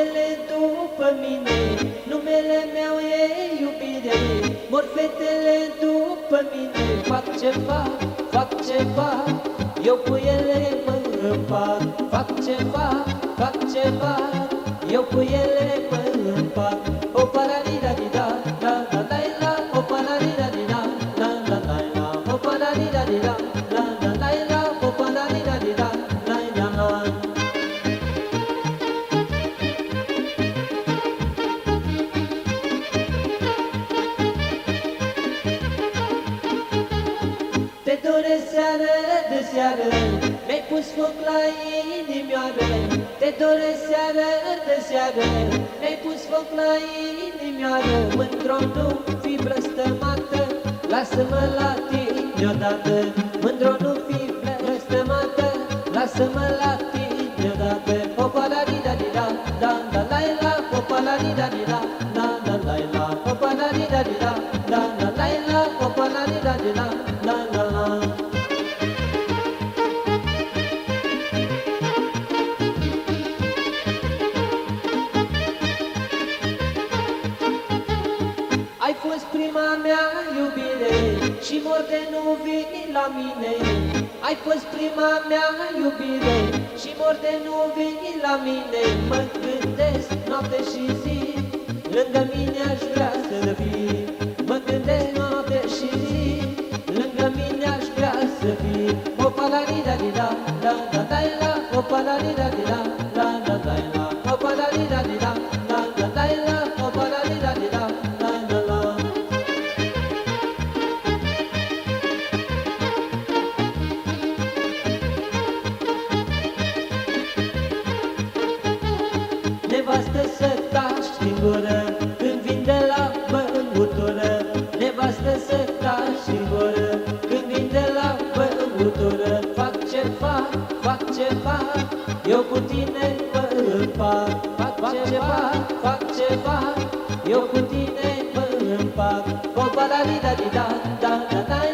fetele după mine, numele meu e iubire. Mor fetele după mine, fac ce fac, fac ce fac, eu cu ele mă împac. Fac ce fac, fac ce fac, eu cu ele mă împac. O paralida-di-da, la-la-la-la, o paralida-di-da, la-la-la-la, o paralida-di-da, la-la-la-la, o paralida-di-da, la-la-la. Te doresc seară de seară, mi-ai pus foc la inimioară. Te doresc seară de seară, mi-ai pus foc la inimioară. Mândro, nu fi blăstămată, lasă-mă la tine odată. Mândro, nu fi blăstămată, lasă-mă la tine odată. O paladida-di-da, da-la-la-la, o paladida-di-da, da-la-la-la, o paladida-di-da, da-la-la-la, o paladida-di-da, la-la-la. Ai fost prima mea iubire și mor de nu vii la mine. Ai fost prima mea iubire și mor de nu vii la mine. Mă gândesc noapte și zi, lângă mine aș vrea să fii. Mă gândesc noapte și zi, lângă mine aș vrea să fii. O paladida-di-da, la-la-la-la, o paladida-di-da, la-la-la-la, o paladida-di-da, la-la-la-la, o paladida-di-da, la-la-la. Nevastă să taci din gură când vin de la băutură. Nevastă să taci din gură când vin de la băutură. Fac ce fac, fac ce fac, eu cu tine mă împac. Fac ce fac, fac ce fac, eu cu tine mă împac. O paladida-di-da, da-da-da.